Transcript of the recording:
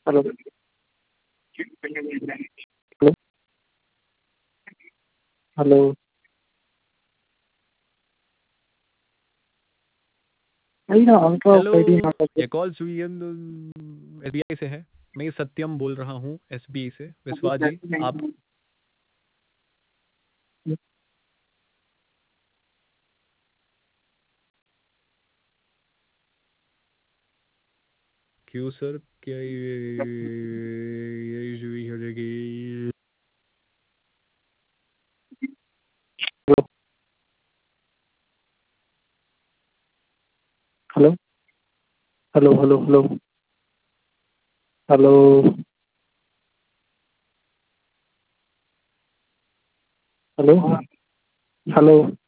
Hello hello hello. वही ना ultra hello, oxide यहाँ पर। ये कॉल एसबीआई से है। मैं सत्यम बोल रहा हूँ एसबीआई से। विश्वास जी, आप क्यों सर, क्या ये इशू हो जाएगी? Hello hello hello hello hello hello hello.